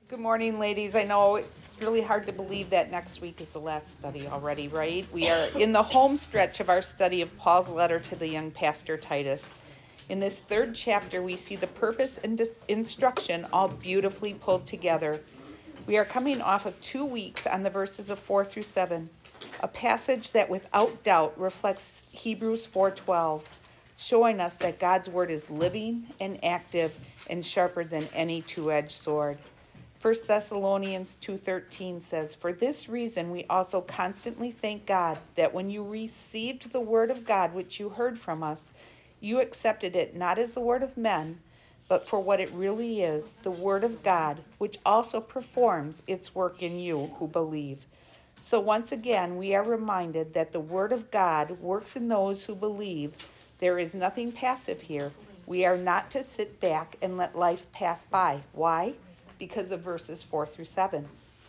Good morning, ladies. I know it's really hard to believe that next week is the last study already, right? We are in the home stretch of our study of Paul's letter to the young pastor Titus. In this third chapter, we see the purpose and instruction all beautifully pulled together. We are coming off of 2 weeks on the verses of 4 through 7, a passage that without doubt reflects Hebrews 4:12, showing us that God's word is living and active and sharper than any two-edged sword. 1 Thessalonians 2:13 says, "For this reason we also constantly thank God that when you received the word of God which you heard from us, you accepted it not as the word of men, but for what it really is, the word of God, which also performs its work in you who believe." So once again, we are reminded that the word of God works in those who believe. There is nothing passive here. We are not to sit back and let life pass by. Why? Because of verses 4 through 7.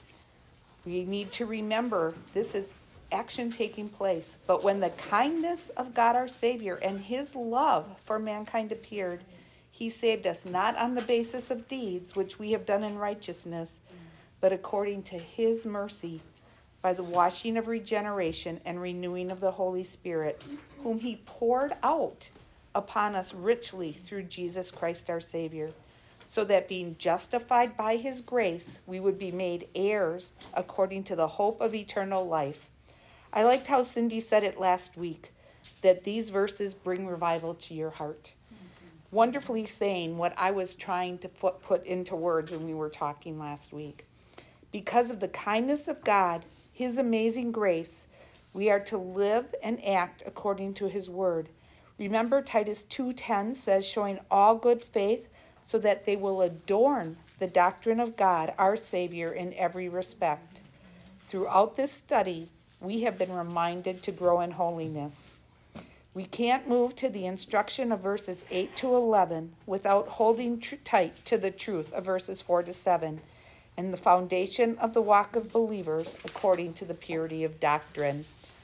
We need to remember this is action taking place. But when the kindness of God our Savior and his love for mankind appeared, he saved us not on the basis of deeds which we have done in righteousness, but according to his mercy, by the washing of regeneration and renewing of the Holy Spirit, whom he poured out upon us richly through Jesus Christ our Savior, so that being justified by his grace, we would be made heirs according to the hope of eternal life. I liked how Cindy said it last week, that these verses bring revival to your heart. Wonderfully saying what I was trying to put into words when we were talking last week. Because of the kindness of God, his amazing grace, we are to live and act according to his word. Remember, Titus 2:10 says, showing all good faith, so that they will adorn the doctrine of God, our Savior, in every respect. Throughout this study, we have been reminded to grow in holiness. We can't move to the instruction of verses 8 to 11 without holding tight to the truth of verses 4 to 7 and the foundation of the walk of believers according to the purity of doctrine.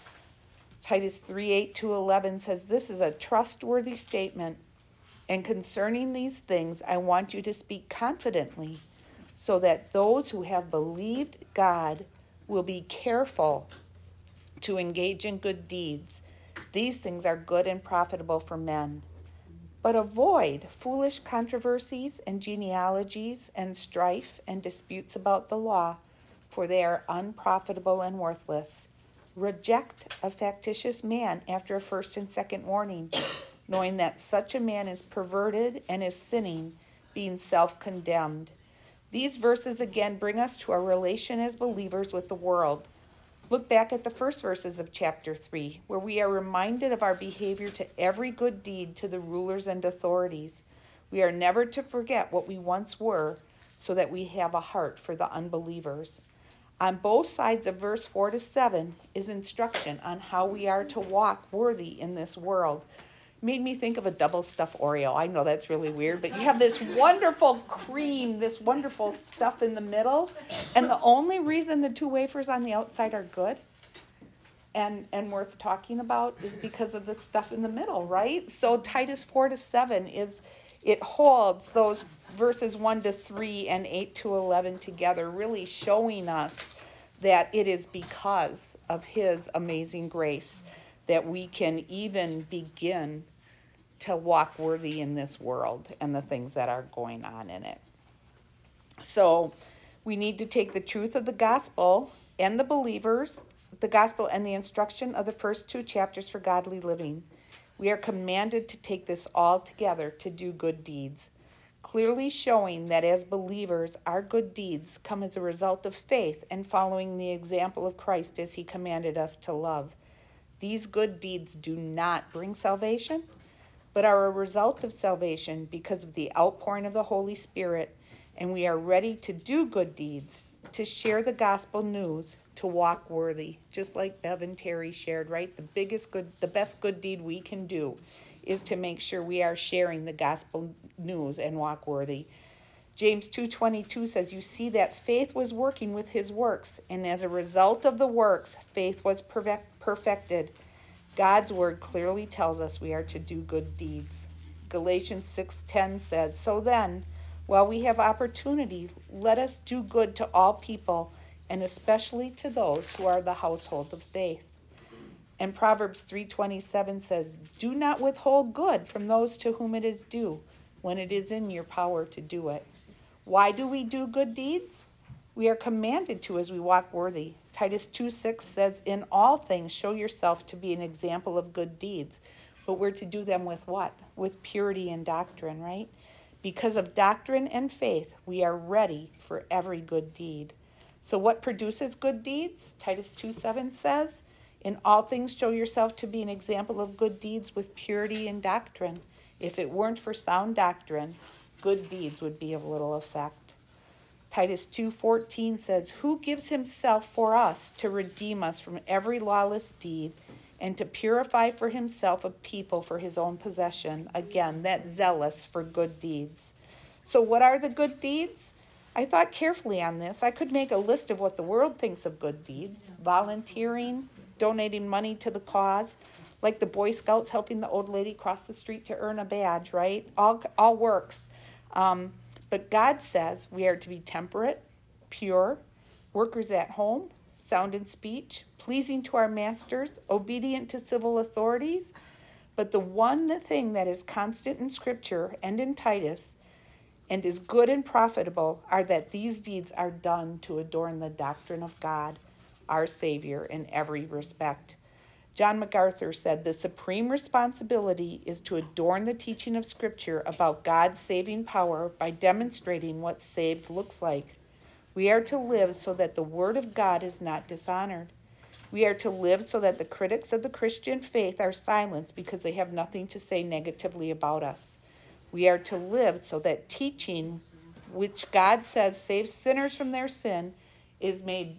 Titus 3:8 to 11 says, "This is a trustworthy statement. And concerning these things, I want you to speak confidently, so that those who have believed God will be careful to engage in good deeds. These things are good and profitable for men. But avoid foolish controversies and genealogies and strife and disputes about the law, for they are unprofitable and worthless. Reject a factitious man after a first and second warning, knowing that such a man is perverted and is sinning, being self-condemned." These verses again bring us to our relation as believers with the world. Look back at the first verses of chapter 3, where we are reminded of our behavior to every good deed to the rulers and authorities. We are never to forget what we once were, so that we have a heart for the unbelievers. On both sides of verse 4 to 7 is instruction on how we are to walk worthy in this world. Made me think of a double stuffed Oreo. I know that's really weird, but you have this wonderful cream, this wonderful stuff in the middle, and the only reason the two wafers on the outside are good and worth talking about is because of the stuff in the middle, right? So Titus 4 to 7 it holds those verses 1 to 3 and 8 to 11 together, really showing us that it is because of his amazing grace that we can even begin to walk worthy in this world and the things that are going on in it. So we need to take the truth of the gospel and the believers, the gospel and the instruction of the first two chapters for godly living. We are commanded to take this all together to do good deeds, clearly showing that as believers, our good deeds come as a result of faith and following the example of Christ as he commanded us to love. These good deeds do not bring salvation, but are a result of salvation because of the outpouring of the Holy Spirit, and we are ready to do good deeds, to share the gospel news, to walk worthy, just like Bev and Terry shared, right? The best good deed we can do is to make sure we are sharing the gospel news and walk worthy. James 2:22 says, "You see that faith was working with his works, and as a result of the works, faith was perfected." God's word clearly tells us we are to do good deeds. Galatians 6:10 says, "So then, While we have opportunity, let us do good to all people, and especially to those who are the household of faith. And Proverbs 3:27 says, "Do not withhold good from those to whom it is due, when it is in your power to do it." Why do we do good deeds? We are commanded to as we walk worthy. Titus 2:6 says, "In all things show yourself to be an example of good deeds." But we're to do them with what? With purity and doctrine, right? Because of doctrine and faith, we are ready for every good deed. So what produces good deeds? Titus 2:7 says, "In all things show yourself to be an example of good deeds with purity and doctrine." If it weren't for sound doctrine, good deeds would be of little effect. Titus 2:14 says, "Who gives himself for us to redeem us from every lawless deed and to purify for himself a people for his own possession." Again, that zealous for good deeds. So what are the good deeds? I thought carefully on this. I could make a list of what the world thinks of good deeds: volunteering, donating money to the cause, like the Boy Scouts helping the old lady cross the street to earn a badge, right? All works. But God says we are to be temperate, pure, workers at home, sound in speech, pleasing to our masters, obedient to civil authorities. But the one thing that is constant in Scripture and in Titus and is good and profitable are that these deeds are done to adorn the doctrine of God, our Savior, in every respect. John MacArthur said, "The supreme responsibility is to adorn the teaching of Scripture about God's saving power by demonstrating what saved looks like. We are to live so that the Word of God is not dishonored. We are to live so that the critics of the Christian faith are silenced because they have nothing to say negatively about us. We are to live so that teaching, which God says saves sinners from their sin, is made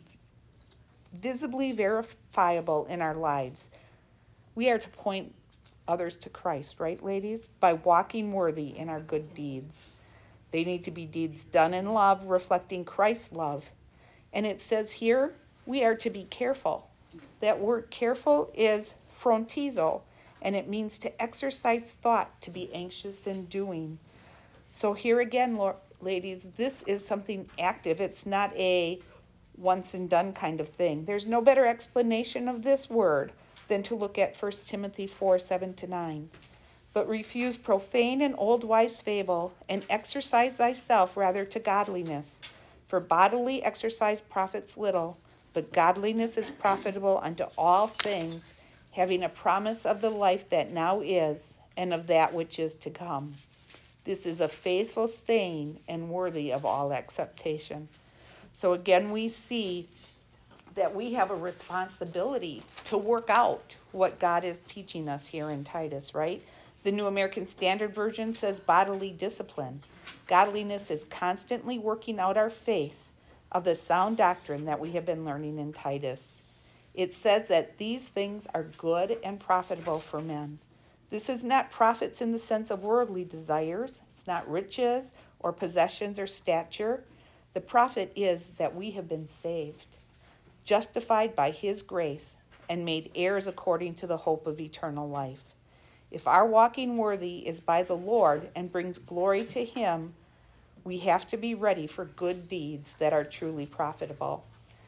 visibly verifiable in our lives. We are to point others to Christ, right, ladies? By walking worthy in our good deeds. They need to be deeds done in love, reflecting Christ's love. And it says here, we are to be careful. That word careful is frontizo, and it means to exercise thought, to be anxious in doing. So here again, ladies, this is something active. It's not a once and done kind of thing. There's no better explanation of this word than to look at 1 Timothy 4:7-9. "But refuse profane and old wives' fable, and exercise thyself rather to godliness. For bodily exercise profits little, but godliness is profitable unto all things, having a promise of the life that now is, and of that which is to come. This is a faithful saying and worthy of all acceptation." So again, we see that we have a responsibility to work out what God is teaching us here in Titus, right? The New American Standard Version says bodily discipline. Godliness is constantly working out our faith of the sound doctrine that we have been learning in Titus. It says that these things are good and profitable for men. This is not profits in the sense of worldly desires. It's not riches or possessions or stature. The profit is that we have been saved, justified by his grace, and made heirs according to the hope of eternal life. If our walking worthy is by the Lord and brings glory to him, we have to be ready for good deeds that are truly profitable.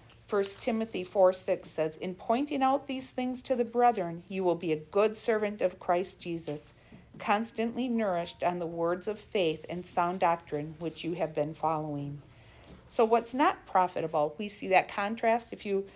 1 Timothy 4:6 says, "In pointing out these things to the brethren, you will be a good servant of Christ Jesus, constantly nourished on the words of faith and sound doctrine which you have been following." So what's not profitable? We see that contrast. If you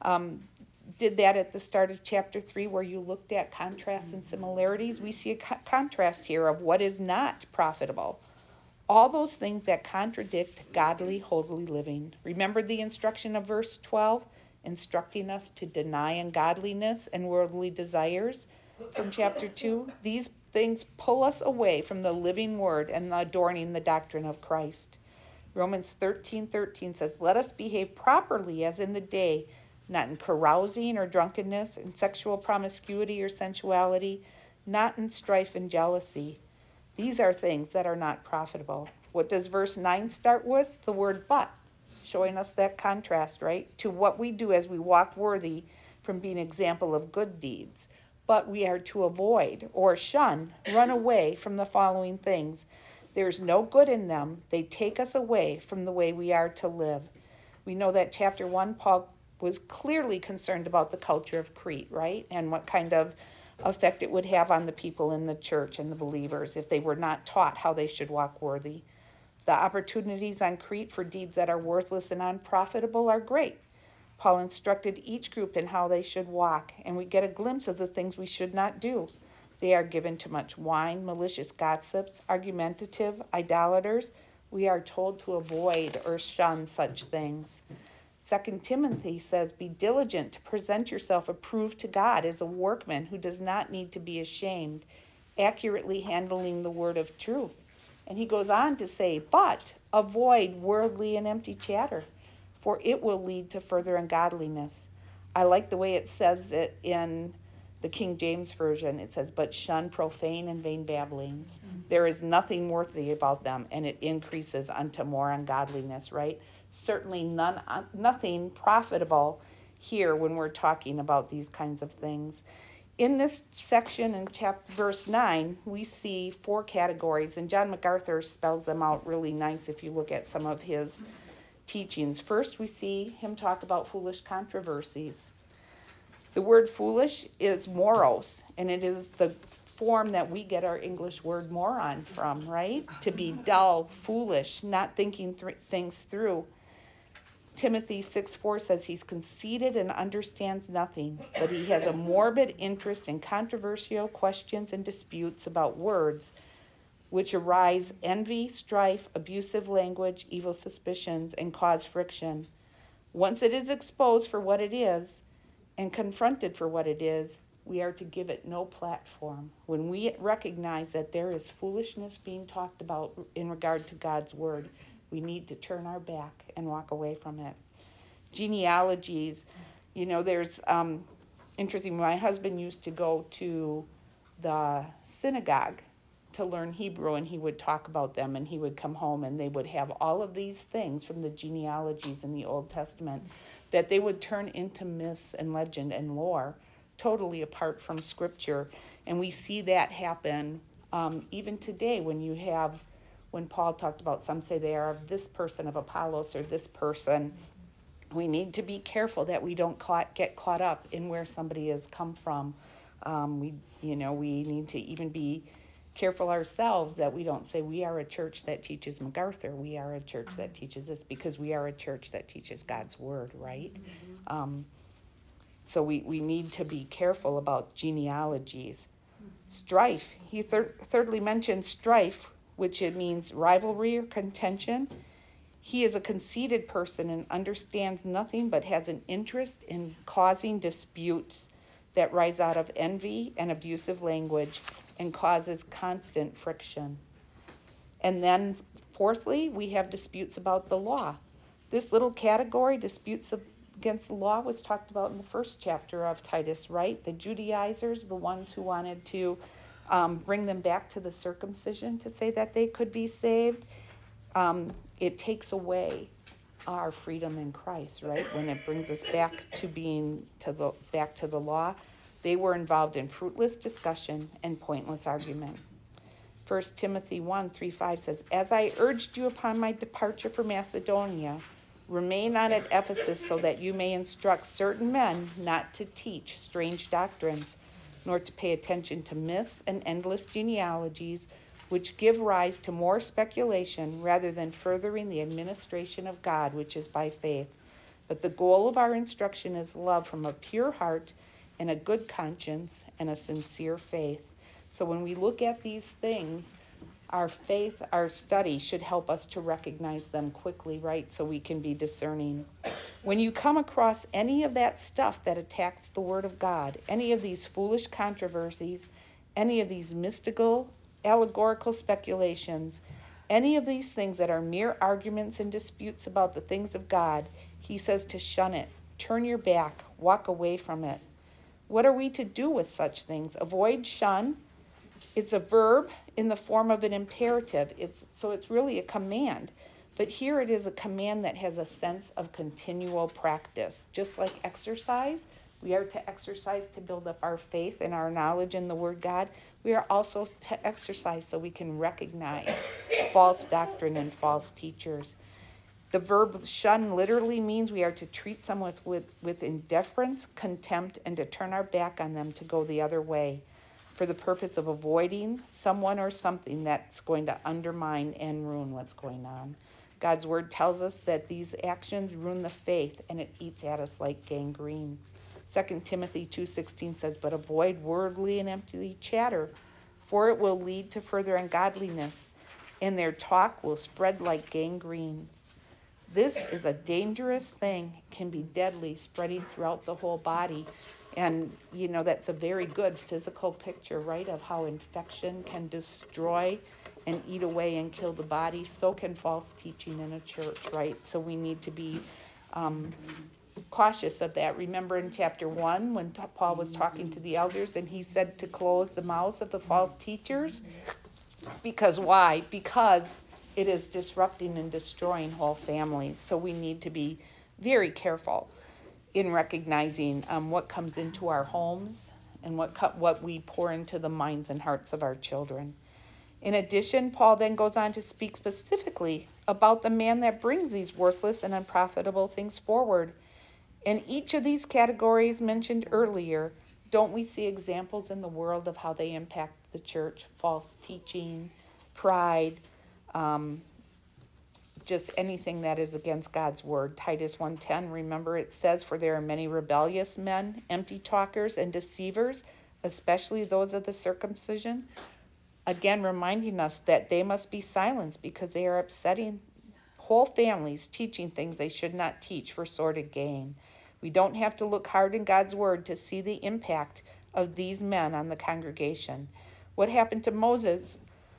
did that at the start of chapter 3 where you looked at contrasts and similarities, we see a contrast here of what is not profitable. All those things that contradict godly, holy living. Remember the instruction of verse 12, instructing us to deny ungodliness and worldly desires from chapter 2? These things pull us away from the living word and adorning the doctrine of Christ. Romans 13:13 says, "Let us behave properly as in the day, not in carousing or drunkenness, in sexual promiscuity or sensuality, not in strife and jealousy." These are things that are not profitable. What does verse 9 start with? The word "but," showing us that contrast, right? To what we do as we walk worthy from being an example of good deeds. But we are to avoid or shun, run away from the following things: There's no good in them. They take us away from the way we are to live. We know that chapter 1, Paul was clearly concerned about the culture of Crete, right? And what kind of effect it would have on the people in the church and the believers if they were not taught how they should walk worthy. The opportunities on Crete for deeds that are worthless and unprofitable are great. Paul instructed each group in how they should walk, and we get a glimpse of the things we should not do. They are given to much wine, malicious gossips, argumentative, idolaters. We are told to avoid or shun such things. 2 Timothy says, be diligent to present yourself approved to God as a workman who does not need to be ashamed, accurately handling the word of truth. And he goes on to say, but avoid worldly and empty chatter, for it will lead to further ungodliness. I like the way it says it in the King James Version. It says, but shun profane and vain babblings. There is nothing worthy about them, and it increases unto more ungodliness, right? Certainly nothing profitable here when we're talking about these kinds of things. In this section in verse 9, we see 4 categories, and John MacArthur spells them out really nice if you look at some of his teachings. First, we see him talk about foolish controversies. The word foolish is moros, and it is the form that we get our English word moron from, right? To be dull, foolish, not thinking things through. Timothy 6:4 says he's conceited and understands nothing, but he has a morbid interest in controversial questions and disputes about words, which arise envy, strife, abusive language, evil suspicions, and cause friction. Once it is exposed for what it is and confronted for what it is, we are to give it no platform. When we recognize that there is foolishness being talked about in regard to God's word, we need to turn our back and walk away from it. Genealogies, there's interesting. My husband used to go to the synagogue to learn Hebrew, and he would talk about them, and he would come home and they would have all of these things from the genealogies in the Old Testament that they would turn into myths and legend and lore, totally apart from Scripture. And we see that happen even today when Paul talked about, some say they are of this person of Apollos or this person. We need to be careful that we don't get caught up in where somebody has come from. We need to even be careful ourselves that we don't say we are a church that teaches MacArthur. We are a church that teaches this, because we are a church that teaches God's word, right? So we need to be careful about genealogies. Strife. He thirdly mentioned strife, which it means rivalry or contention. He is a conceited person and understands nothing, but has an interest in causing disputes that rise out of envy and abusive language and causes constant friction. And then fourthly, we have disputes about the law. This little category, disputes against the law, was talked about in the first chapter of Titus, right? The Judaizers, the ones who wanted to bring them back to the circumcision to say that they could be saved. It takes away our freedom in Christ, right? When it brings us back to back to the law. They were involved in fruitless discussion and pointless argument. 1 Timothy 1:3-5 says, as I urged you upon my departure for Macedonia, remain on at Ephesus so that you may instruct certain men not to teach strange doctrines, nor to pay attention to myths and endless genealogies, which give rise to more speculation rather than furthering the administration of God, which is by faith. But the goal of our instruction is love from a pure heart and a good conscience and a sincere faith. So when we look at these things, our faith, our study should help us to recognize them quickly, right? So we can be discerning. When you come across any of that stuff that attacks the Word of God, any of these foolish controversies, any of these mystical, allegorical speculations, any of these things that are mere arguments and disputes about the things of God, he says to shun it, turn your back, walk away from it. What are we to do with such things? Avoid, shun. It's a verb in the form of an imperative. It's really a command. But here it is a command that has a sense of continual practice. Just like exercise, We are to exercise to build up our faith and our knowledge in the Word God. We are also to exercise so we can recognize false doctrine and false teachers. The verb shun literally means we are to treat someone with indifference, contempt, and to turn our back on them to go the other way for the purpose of avoiding someone or something that's going to undermine and ruin what's going on. God's word tells us that these actions ruin the faith and it eats at us like gangrene. 2 Timothy 2:16 says, "But avoid worldly and empty chatter, for it will lead to further ungodliness, and their talk will spread like gangrene." This is a dangerous thing, can be deadly, spreading throughout the whole body. And, that's a very good physical picture, right, of how infection can destroy and eat away and kill the body. So can false teaching in a church, right? So we need to be cautious of that. Remember in chapter 1 when Paul was talking to the elders and he said to close the mouths of the false teachers? Because why? Because it is disrupting and destroying whole families. So we need to be very careful in recognizing what comes into our homes and what we pour into the minds and hearts of our children. In addition, Paul then goes on to speak specifically about the man that brings these worthless and unprofitable things forward. In each of these categories mentioned earlier, don't we see examples in the world of how they impact the church? False teaching, pride, just anything that is against God's word. Titus 1:10, remember it says, "For there are many rebellious men, empty talkers, and deceivers, especially those of the circumcision." Again, reminding us that they must be silenced because they are upsetting whole families, teaching things they should not teach for sordid gain. We don't have to look hard in God's word to see the impact of these men on the congregation. What happened to Moses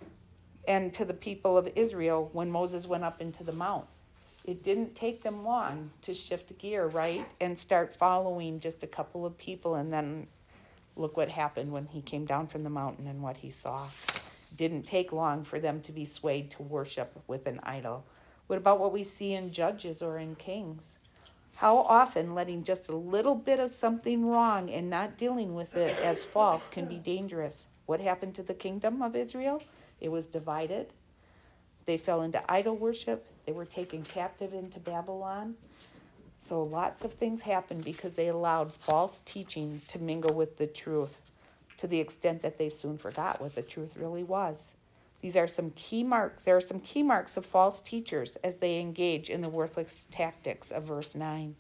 and to the people of Israel when Moses went up into the mount? It didn't take them long to shift gear, right? And start following just a couple of people, and then look what happened when he came down from the mountain and what he saw. Didn't take long for them to be swayed to worship with an idol. What about what we see in Judges or in Kings? How often letting just a little bit of something wrong and not dealing with it as false can be dangerous. What happened to the kingdom of Israel? It was divided. They fell into idol worship. They were taken captive into Babylon. So lots of things happened because they allowed false teaching to mingle with the truth to the extent that they soon forgot what the truth really was. These are some key marks. There are some key marks of false teachers as they engage in the worthless tactics of verse 9.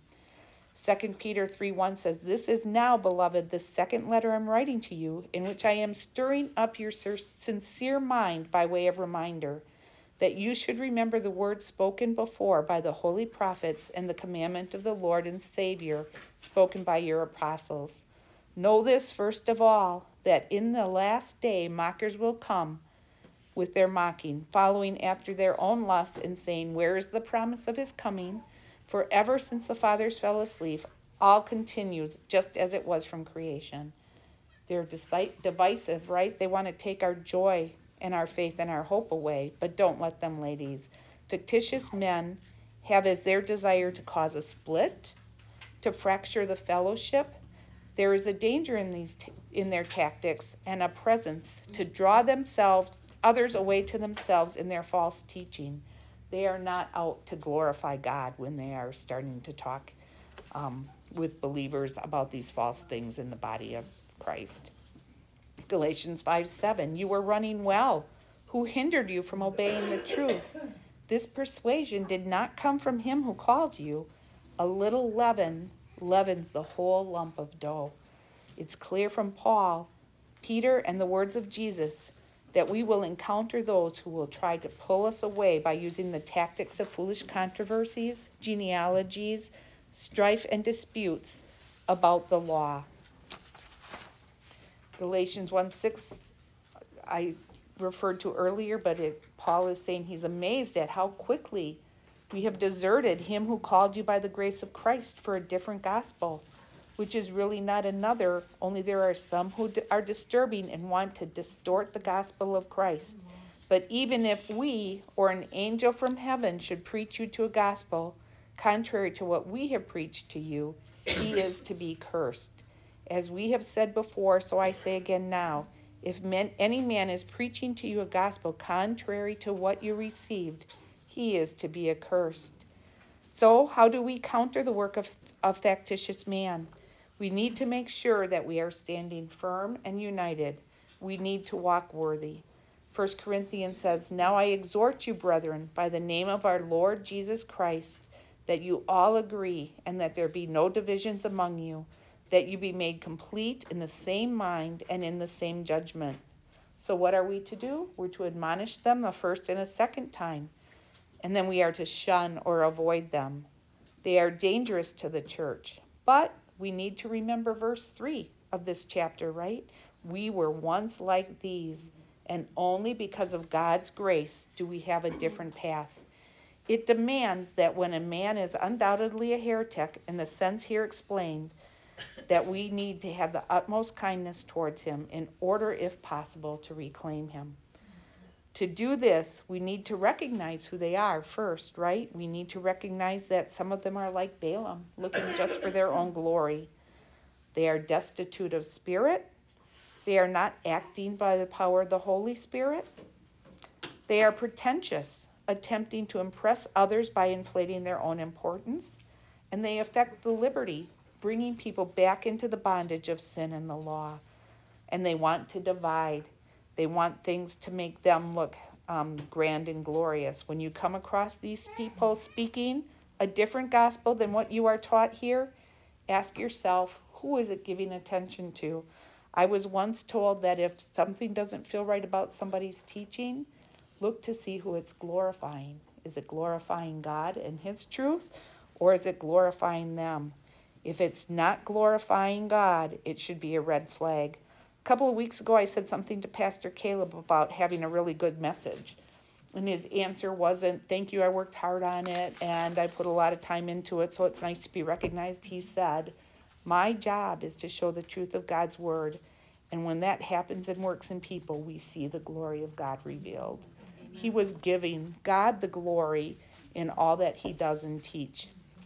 2 Peter 3:1 says, "This is now, beloved, the second letter I'm writing to you, in which I am stirring up your sincere mind by way of reminder, that you should remember the words spoken before by the holy prophets and the commandment of the Lord and Savior spoken by your apostles. Know this first of all, that in the last day mockers will come with their mocking, following after their own lusts and saying, 'Where is the promise of his coming?' For ever since the fathers fell asleep, all continues just as it was from creation." They're divisive, right? They want to take our joy and our faith and our hope away, but don't let them, ladies. Fictitious men have as their desire to cause a split, to fracture the fellowship. There is a danger in their tactics and a presence to draw others away to themselves in their false teaching. They are not out to glorify God when they are starting to talk with believers about these false things in the body of Christ. Galatians 5:7, "You were running well. Who hindered you from obeying the truth? This persuasion did not come from him who called you. A little leaven leavens the whole lump of dough." It's clear from Paul, Peter, and the words of Jesus that we will encounter those who will try to pull us away by using the tactics of foolish controversies, genealogies, strife, and disputes about the law. Galatians 1:6, I referred to earlier, but Paul is saying he's amazed at how quickly we have deserted him who called you by the grace of Christ for a different gospel, which is really not another, only there are some who are disturbing and want to distort the gospel of Christ. But even if we or an angel from heaven should preach you to a gospel contrary to what we have preached to you, he is to be cursed. As we have said before, so I say again now, if any man is preaching to you a gospel contrary to what you received, he is to be accursed. So how do we counter the work of factitious man? We need to make sure that we are standing firm and united. We need to walk worthy. 1 Corinthians says, "Now I exhort you, brethren, by the name of our Lord Jesus Christ, that you all agree, and that there be no divisions among you, that you be made complete in the same mind and in the same judgment." So what are we to do? We're to admonish them a first and a second time, and then we are to shun or avoid them. They are dangerous to the church, but we need to remember verse 3 of this chapter, right? We were once like these, and only because of God's grace do we have a different path. It demands that when a man is undoubtedly a heretic, in the sense here explained, that we need to have the utmost kindness towards him in order, if possible, to reclaim him. To do this, we need to recognize who they are first, right? We need to recognize that some of them are like Balaam, looking just for their own glory. They are destitute of spirit. They are not acting by the power of the Holy Spirit. They are pretentious, attempting to impress others by inflating their own importance. And they affect the liberty, bringing people back into the bondage of sin and the law. And they want to divide. They want things to make them look grand and glorious. When you come across these people speaking a different gospel than what you are taught here, ask yourself, who is it giving attention to? I was once told that if something doesn't feel right about somebody's teaching, look to see who it's glorifying. Is it glorifying God and his truth, or is it glorifying them? If it's not glorifying God, it should be a red flag. A couple of weeks ago, I said something to Pastor Caleb about having a really good message. And his answer wasn't, "Thank you, I worked hard on it, and I put a lot of time into it, so it's nice to be recognized." He said, "My job is to show the truth of God's word, and when that happens and works in people, we see the glory of God revealed." Amen. He was giving God the glory in all that he does and teach.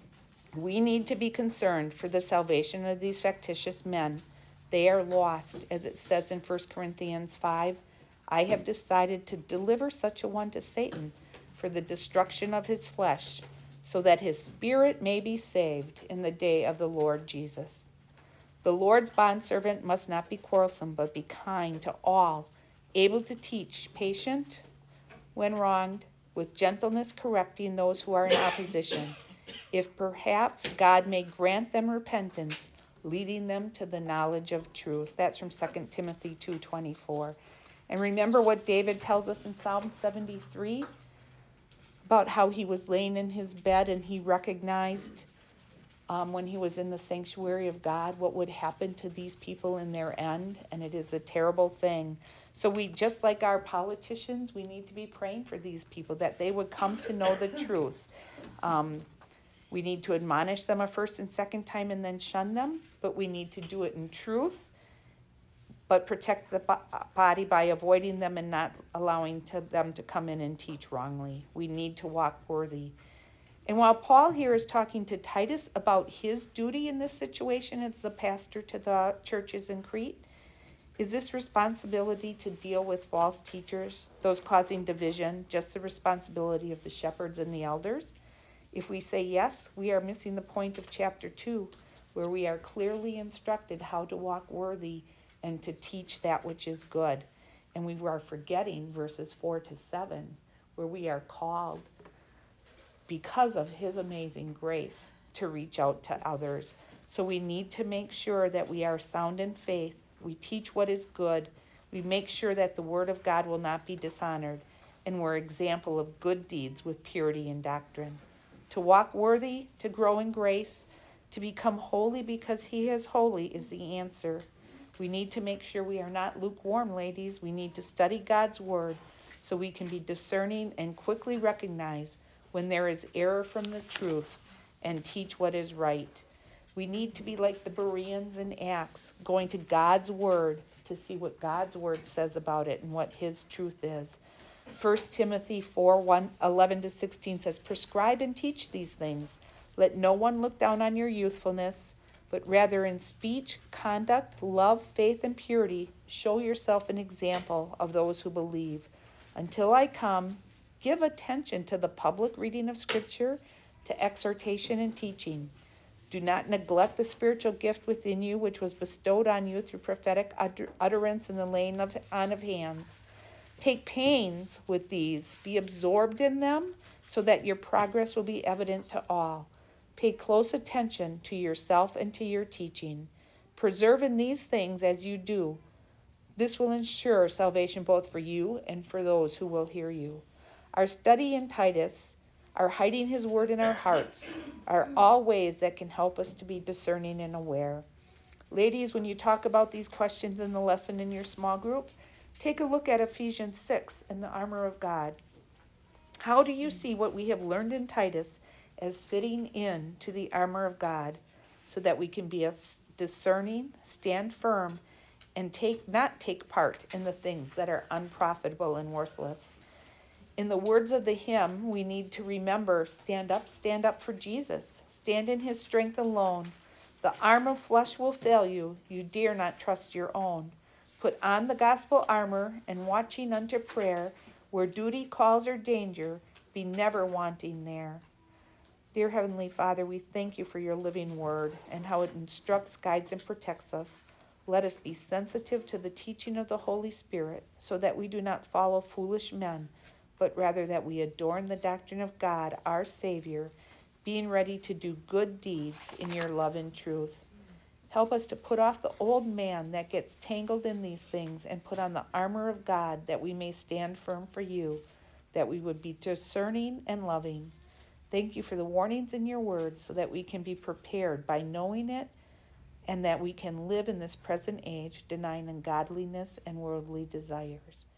We need to be concerned for the salvation of these factitious men. They are lost, as it says in 1 Corinthians 5. "I have decided to deliver such a one to Satan for the destruction of his flesh, so that his spirit may be saved in the day of the Lord Jesus." The Lord's bondservant must not be quarrelsome, but be kind to all, able to teach, patient when wronged, with gentleness correcting those who are in opposition, if perhaps God may grant them repentance, leading them to the knowledge of truth. That's from 2 Timothy 2:24. And remember what David tells us in Psalm 73 about how he was laying in his bed and he recognized when he was in the sanctuary of God what would happen to these people in their end, and it is a terrible thing. So we, just like our politicians, we need to be praying for these people that they would come to know the truth. We need to admonish them a first and second time and then shun them, but we need to do it in truth, but protect the body by avoiding them and not allowing them to come in and teach wrongly. We need to walk worthy. And while Paul here is talking to Titus about his duty in this situation as the pastor to the churches in Crete, is this responsibility to deal with false teachers, those causing division, just the responsibility of the shepherds and the elders? If we say yes, we are missing the point of chapter 2, where we are clearly instructed how to walk worthy and to teach that which is good. And we are forgetting verses 4-7, where we are called, because of his amazing grace, to reach out to others. So we need to make sure that we are sound in faith. We teach what is good. We make sure that the word of God will not be dishonored. And we're an example of good deeds with purity and doctrine. To walk worthy, to grow in grace, to become holy because he is holy is the answer. We need to make sure we are not lukewarm, ladies. We need to study God's word so we can be discerning and quickly recognize when there is error from the truth and teach what is right. We need to be like the Bereans in Acts, going to God's word to see what God's word says about it and what his truth is. 1 Timothy 4:11-16 says, "Prescribe and teach these things. Let no one look down on your youthfulness, but rather in speech, conduct, love, faith, and purity, show yourself an example of those who believe. Until I come, give attention to the public reading of Scripture, to exhortation and teaching. Do not neglect the spiritual gift within you, which was bestowed on you through prophetic utterance and the laying on of hands. Take pains with these, be absorbed in them, so that your progress will be evident to all. Pay close attention to yourself and to your teaching. Preserve in these things as you do. This will ensure salvation both for you and for those who will hear you. Our study in Titus, our hiding his word in our hearts, are all ways that can help us to be discerning and aware. Ladies, when you talk about these questions in the lesson in your small group, take a look at Ephesians 6 and the armor of God. How do you see what we have learned in Titus as fitting in to the armor of God, so that we can be discerning, stand firm, and not take part in the things that are unprofitable and worthless? In the words of the hymn, we need to remember, stand up for Jesus. Stand in his strength alone. The arm of flesh will fail you. You dare not trust your own. Put on the gospel armor, and watching unto prayer, where duty calls or danger, be never wanting there. Dear Heavenly Father, we thank you for your living word and how it instructs, guides, and protects us. Let us be sensitive to the teaching of the Holy Spirit, so that we do not follow foolish men, but rather that we adorn the doctrine of God, our Savior, being ready to do good deeds in your love and truth. Help us to put off the old man that gets tangled in these things and put on the armor of God, that we may stand firm for you, that we would be discerning and loving. Thank you for the warnings in your word, so that we can be prepared by knowing it, and that we can live in this present age, denying ungodliness and worldly desires.